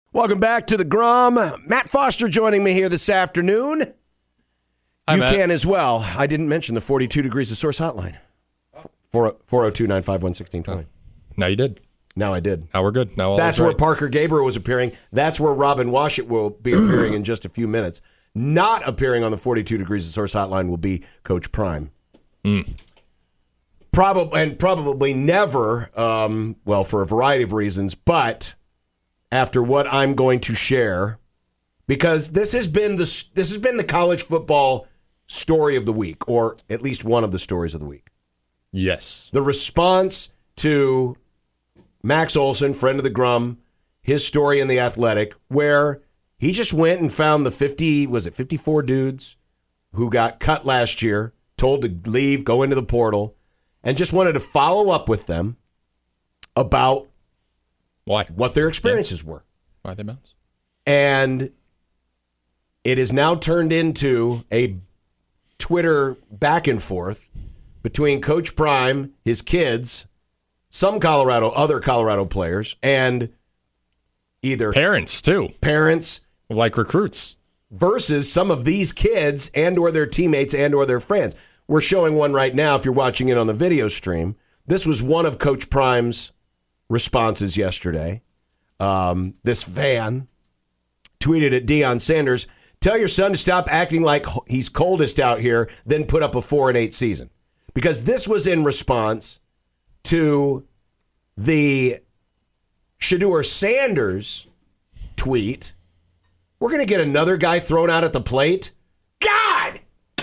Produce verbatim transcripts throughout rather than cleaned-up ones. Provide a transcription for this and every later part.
Welcome back to the Grum. Matt Foster joining me here this afternoon. Hi, you Matt. can as well. I didn't mention the forty-two Degrees of Source hotline. four oh two, nine five one, one six two zero. Now you did. Now I did. Now we're good. Now all That's is where right. Parker Gabriel was appearing. That's where Robin Washut will be appearing in just a few minutes. Not appearing on the forty-two Degrees of Source hotline will be Coach Prime. Mm. Probably and probably never, um, well, for a variety of reasons, but after what I'm going to share, because this has been the this has been the college football story of the week, or at least one of the stories of the week. Yes. The response to Max Olson, friend of the Grum, his story in The Athletic, where he just went and found the fifty, was it fifty-four dudes who got cut last year, told to leave, go into the portal, and just wanted to follow up with them about Why? what their experiences yeah. were. Why they bounce? And it has now turned into a Twitter back and forth between Coach Prime, his kids, some Colorado, other Colorado players, and either Parents, too. parents Like recruits. versus some of these kids and or their teammates and or their friends. We're showing one right now if you're watching it on the video stream. This was one of Coach Prime's responses yesterday. Um, this fan tweeted at Deion Sanders, "Tell your son to stop acting like he's coldest out here, then put up a four and eight season." Because this was in response to the Shedeur Sanders tweet. We're going to get another guy thrown out at the plate? God!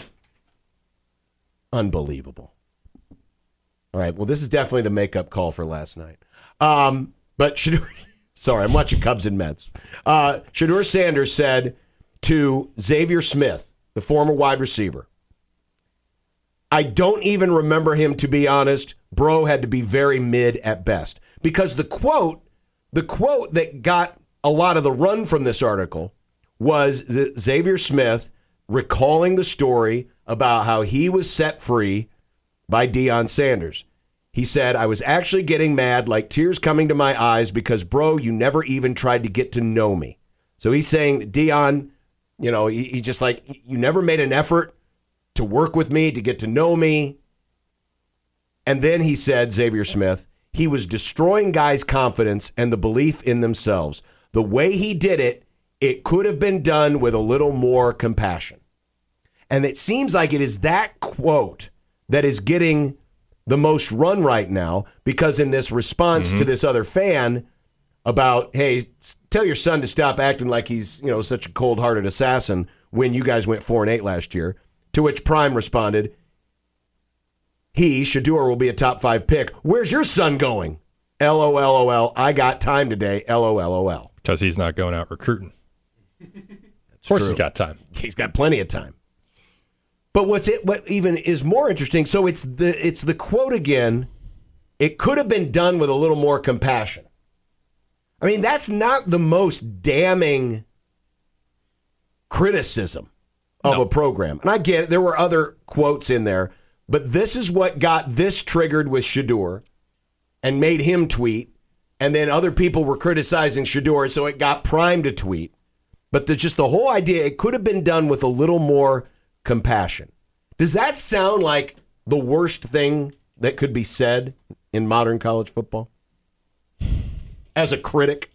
Unbelievable. All right, well, this is definitely the makeup call for last night. Um, but Shedeur, sorry, I'm watching Cubs and Mets. Uh, Shedeur Sanders said to Xavier Smith, the former wide receiver, "I don't even remember him, to be honest. Bro had to be very mid at best." Because the quote, the quote that got a lot of the run from this article was Xavier Smith recalling the story about how he was set free by Deion Sanders. He said, "I was actually getting mad, like tears coming to my eyes, because, bro, you never even tried to get to know me." So he's saying, Deion, you know, he, he just like, you never made an effort to work with me, to get to know me. And then he said, Xavier Smith, he was destroying guys' confidence and the belief in themselves. The way he did it, it could have been done with a little more compassion. And it seems like it is that quote that is getting the most run right now, because in this response mm-hmm. to this other fan about, hey, tell your son to stop acting like he's, you know, such a cold-hearted assassin when you guys went four and eight last year, to which Prime responded, he, Shedeur, will be a top five pick. Where's your son going? L O L O L. I got time today. L O L O L. Because he's not going out recruiting. That's of course true. He's got time. He's got plenty of time. But what's it? What even is more interesting? So it's the it's the quote again. It could have been done with a little more compassion. I mean, that's not the most damning criticism of no. a program. And I get it. There were other quotes in there, but this is what got this triggered with Shedeur and made him tweet. And then other people were criticizing Shedeur, so it got Prime to tweet. But the, just the whole idea, it could have been done with a little more compassion. Does that sound like the worst thing that could be said in modern college football? As a critic?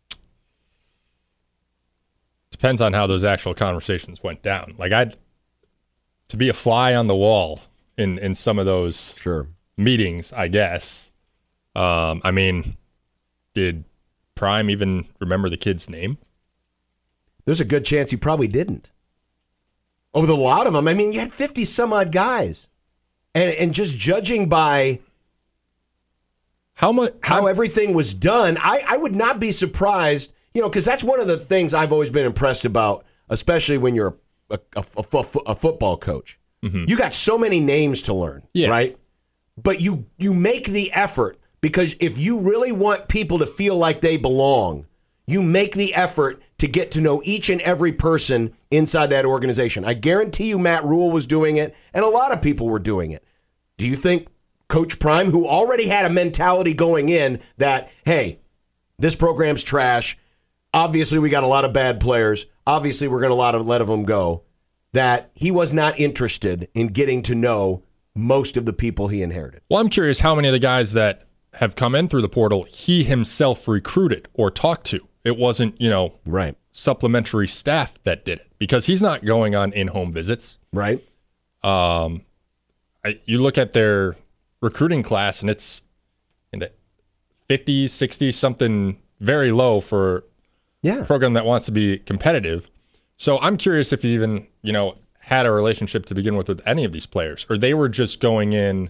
Depends on how those actual conversations went down. Like, I'd to be a fly on the wall in, in some of those sure. meetings, I guess. Um, I mean, did Prime even remember the kid's name? There's a good chance he probably didn't. Oh, with a lot of them. I mean, you had fifty some odd guys. And and just judging by how much how I'm, everything was done, I, I would not be surprised, you know, because that's one of the things I've always been impressed about, especially when you're a, a, a, a football coach. Mm-hmm. You got so many names to learn, yeah. right? But you you make the effort, because if you really want people to feel like they belong, you make the effort to get to know each and every person inside that organization. I guarantee you Matt Rule was doing it, and a lot of people were doing it. Do you think Coach Prime, who already had a mentality going in that, hey, this program's trash, obviously we got a lot of bad players. Obviously we're going to lot of let of them go. That he was not interested in getting to know most of the people he inherited. Well, I'm curious how many of the guys that have come in through the portal he himself recruited or talked to. It wasn't, you know, right. supplementary staff that did it, because he's not going on in-home visits. Right. Um, I, you look at their recruiting class, and it's in the fifties, sixties, something very low for yeah. a program that wants to be competitive. So I'm curious if he even, you know, had a relationship to begin with with any of these players, or they were just going in,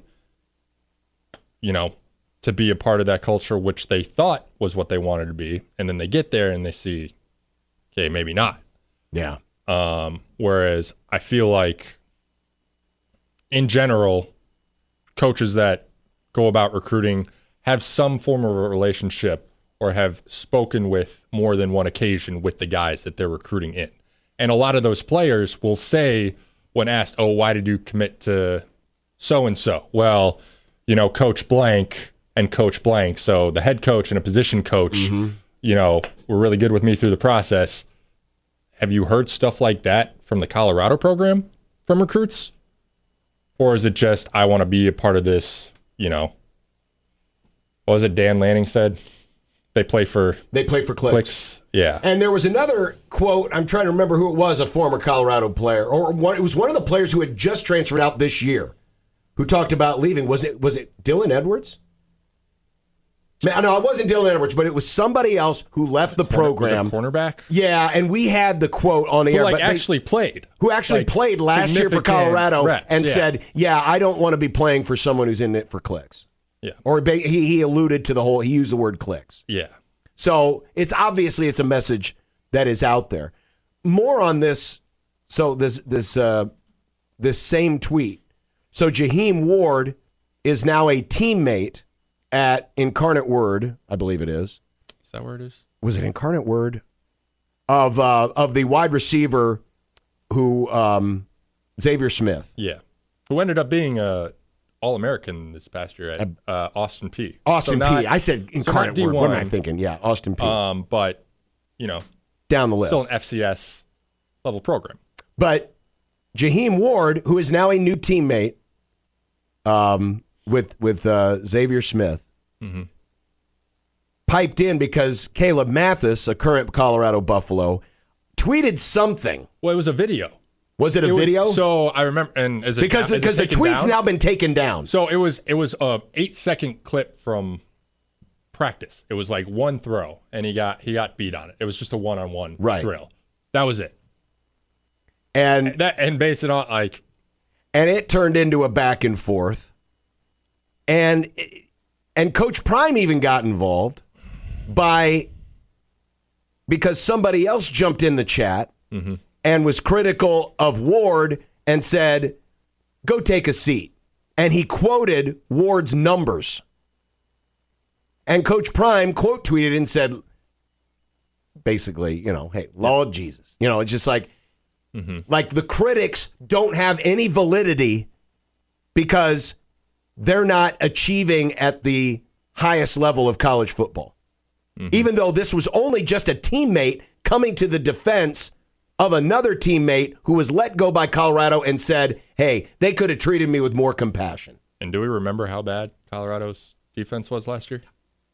you know, to be a part of that culture, which they thought was what they wanted to be, and then they get there and they see, okay, maybe not. Yeah. Um, whereas I feel like, in general, coaches that go about recruiting have some form of a relationship or have spoken with more than one occasion with the guys that they're recruiting in. And a lot of those players will say, when asked, oh, why did you commit to so-and-so? Well, you know, Coach Blank and Coach Blank. So the head coach and a position coach, mm-hmm. you know, were really good with me through the process. Have you heard stuff like that from the Colorado program, from recruits? Or is it just, I want to be a part of this, you know, what was it Dan Lanning said? They play for... They play for clicks. clicks. Yeah. And there was another quote, I'm trying to remember who it was, a former Colorado player, or one, it was one of the players who had just transferred out this year, who talked about leaving. Was it was it Dylan Edwards? No, it wasn't Dylan Edwards, but it was somebody else who left the program. Was it cornerback? Yeah, and we had the quote on the who air. Like but actually they, played. Who actually like played last year for Colorado reps, and yeah. said, yeah, I don't want to be playing for someone who's in it for clicks. Yeah. Or he, he alluded to the whole, he used the word clicks. Yeah. So it's obviously it's a message that is out there. More on this, so this this uh, this same tweet. So Jaheim Ward is now a teammate at Incarnate Word, I believe it is. Is that where it is? Was it Incarnate Word? Of uh, of the wide receiver who um, Xavier Smith. Yeah. Who ended up being a All-American this past year at uh, Austin Peay. Austin so not, Peay. I said Incarnate so Word. What am I thinking? Yeah, Austin Peay. Um, but, you know. Down the list. Still an F C S level program. But Jaheim Ward, who is now a new teammate um, with with uh, Xavier Smith, mm-hmm. piped in because Caleb Mathis, a current Colorado Buffalo, tweeted something. Well, it was a video. Was it a it video? Was, so I remember, and is it because down, because is it the tweet's down? now been taken down. So it was it was a eight second clip from practice. It was like one throw, and he got he got beat on it. It was just a one on one drill. That was it. And and that and based it on like, and it turned into a back and forth. And and Coach Prime even got involved by because somebody else jumped in the chat mm-hmm. and was critical of Ward and said, "Go take a seat." And he quoted Ward's numbers. And Coach Prime quote tweeted and said, basically, you know, hey, Lord Jesus. You know, it's just like, mm-hmm. like the critics don't have any validity because they're not achieving at the highest level of college football. Mm-hmm. Even though this was only just a teammate coming to the defense of another teammate who was let go by Colorado and said, hey, they could have treated me with more compassion. And do we remember how bad Colorado's defense was last year?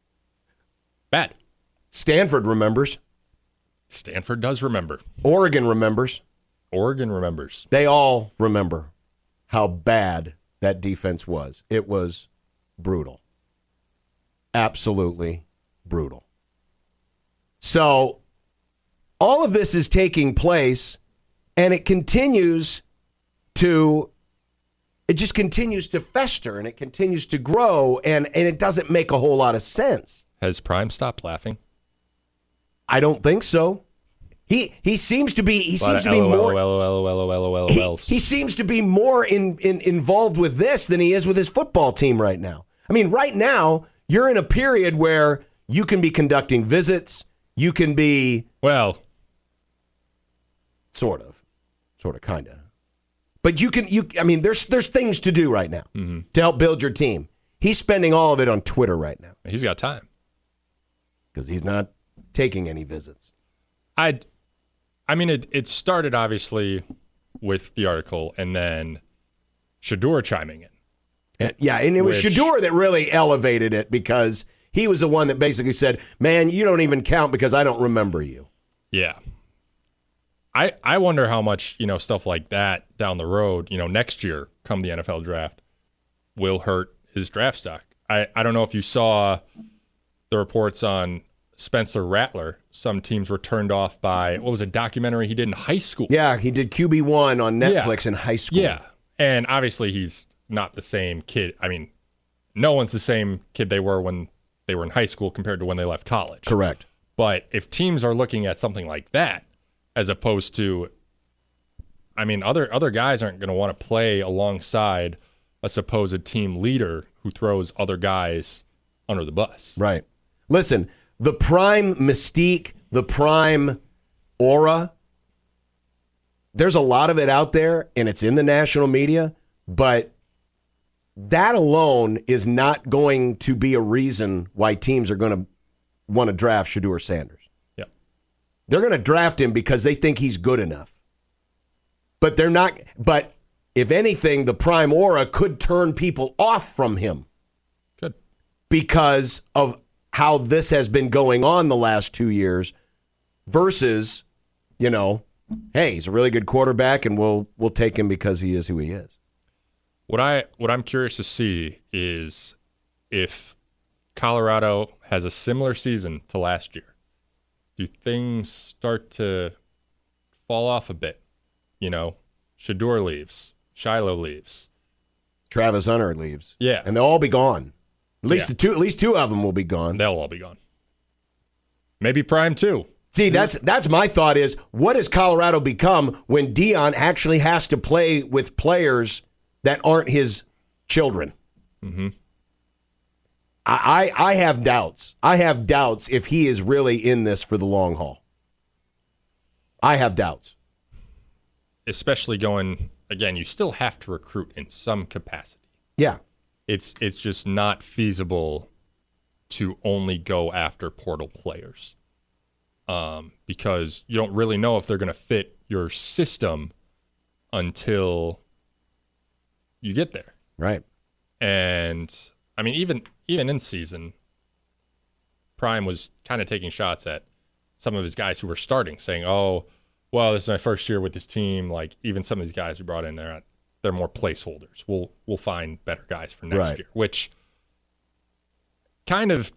Bad. Stanford remembers. Stanford does remember. Oregon remembers. Oregon remembers. They all remember how bad that defense was. It was brutal. Absolutely brutal. So all of this is taking place, and it continues to, it just continues to fester, and it continues to grow, and, and it doesn't make a whole lot of sense. Has Prime stopped laughing? I don't think so. He he seems to be he seems to be more he, he seems to be more in, in involved with this than he is with his football team right now. I mean, right now you're in a period where you can be conducting visits, you can be well, sort of, sort of, kind of, but you can you. I mean, there's there's things to do right now mm-hmm. to help build your team. He's spending all of it on Twitter right now. He's got time because he's not taking any visits. I, I mean, it, it started obviously with the article and then Shedeur chiming in. And, yeah, and it was Which, Shedeur that really elevated it because he was the one that basically said, man, you don't even count because I don't remember you. Yeah. I I wonder how much, you know, stuff like that down the road, you know, next year come the N F L draft will hurt his draft stock. I, I don't know if you saw the reports on Spencer Rattler. Some teams were turned off by, what was a documentary he did in high school? Yeah, he did Q B one on Netflix Yeah. in high school. Yeah. And obviously he's not the same kid. I mean, no one's the same kid they were when they were in high school compared to when they left college. Correct. But if teams are looking at something like that, as opposed to, I mean, other other guys aren't going to want to play alongside a supposed team leader who throws other guys under the bus. Right. Listen, the prime mystique, the prime aura, there's a lot of it out there, and it's in the national media, but that alone is not going to be a reason why teams are going to want to draft Shedeur Sanders. Yeah. They're going to draft him because they think he's good enough. But they're not. But if anything, the prime aura could turn people off from him. Good. Because of how this has been going on the last two years versus, you know, hey, he's a really good quarterback and we'll we'll take him because he is who he is. What I what I'm curious to see is if Colorado has a similar season to last year. Do things start to fall off a bit? You know, Shedeur leaves, Shiloh leaves, Travis Hunter leaves. Yeah. And they'll all be gone. At least Yeah. the two at least two of them will be gone. they'll all be gone. Maybe Prime too. See, that's that's my thought is, what does Colorado become when Dion actually has to play with players that aren't his children? Mm-hmm. I, I I have doubts. I have doubts if he is really in this for the long haul. I have doubts. Especially going, again, you still have to recruit in some capacity. Yeah. It's it's just not feasible to only go after portal players. Um, because you don't really know if they're going to fit your system until you get there. Right. And I mean, even even in season, Prime was kind of taking shots at some of his guys who were starting, saying, "Oh, well, this is my first year with this team. Like, even some of these guys we brought in there, they're more placeholders. We'll we'll find better guys for next Right. year," which kind of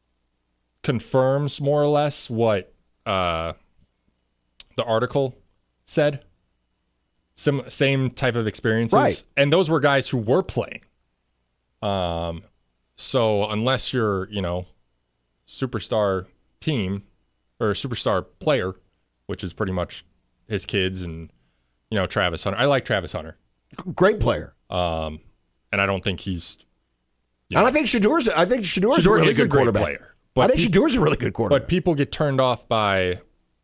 confirms more or less what uh, the article said. Some same type of experiences, Right. and those were guys who were playing. Um, so unless you're, you know, superstar team or superstar player, which is pretty much his kids and, you know, Travis Hunter. I like Travis Hunter. Great player. Um, and I don't think he's. You And know, I think Shadeur's I think Shadeur's a Shedeur really is a good great quarterback. player, I but think he- Shadeur's a really good quarterback. But people get turned off by,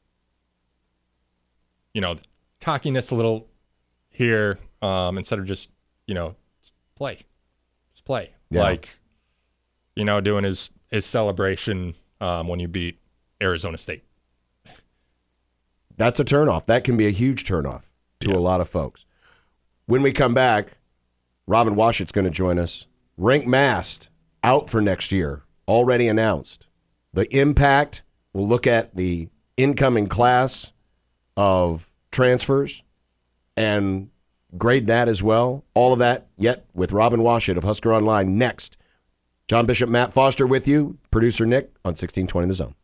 you know, cockiness a little here um, instead of just, you know, just play. Just play. Yeah. Like, you know, doing his, his celebration um, when you beat Arizona State. That's a turnoff. That can be a huge turnoff to Yeah. a lot of folks. When we come back, Robin Washett's going to join us. Rank Mast out for next year, already announced. The impact, we'll look at the incoming class of transfers and grade that as well. All of that yet with Robin Washett of Husker Online next. John Bishop, Matt Foster with you, producer Nick on sixteen twenty The Zone.